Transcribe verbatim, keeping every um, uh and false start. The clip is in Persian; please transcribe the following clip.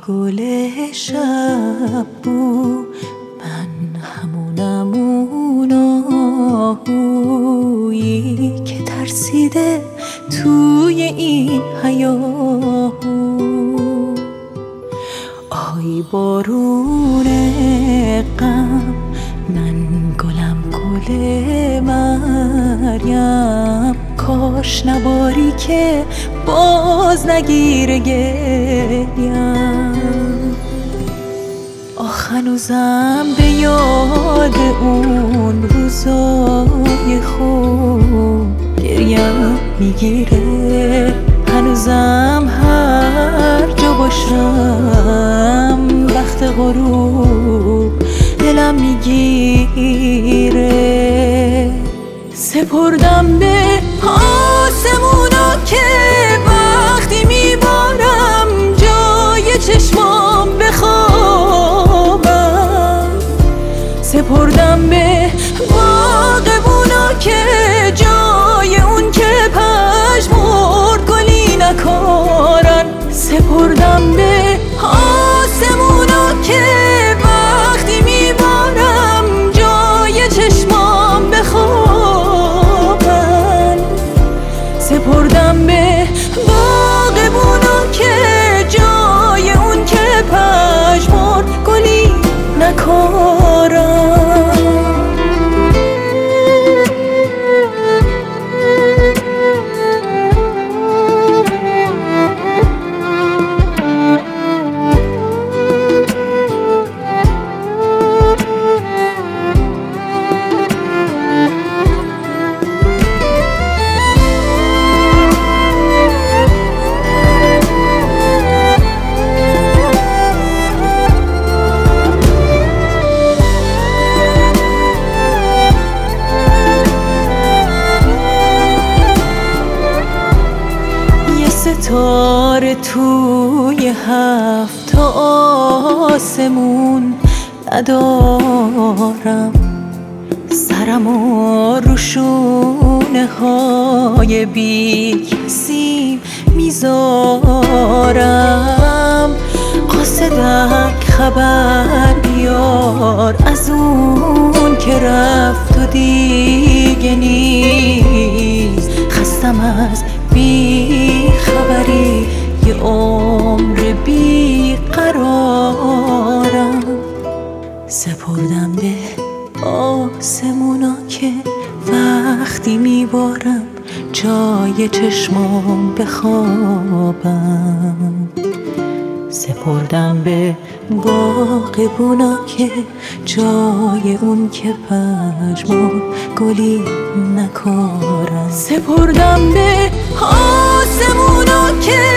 گل شب بو، من همونم اون آهویی که ترسیده توی این هیاهو. آی بارون غم، من گلم گل مریم، کاش نباری که باز نگیره گریم. آخ هنوزم به یاد اون روزای خوب گریم میگیره، هنوزم هر جا باشم وقت غروب دلم میگیره. سپردم به آسمونا که وقتی میبارم جای چشمام بخوابم، سپردم به باغبونا که جای اون که پژمرد گلی نکارن، سپردم به آسمونا که وقتی میبارم جای چشمام بخوابن، سپردم به باغبونا که جای اون که پژمرد گلی نکارن. ستاره توی هفت آسمون ندارم، سرمو رو شونه های بی کسی میذارم. قاصدک خبر بیار از اون که رفت و دیگه نیست، خستم از بی خبری یه عمر بی قرارم. سپردم به آسمونا که وقتی میبارم جای چشمام بخوابم، سپردم به باغبونا که جای اون که پژمرد گلی نکارن، سپردم به آسمونا که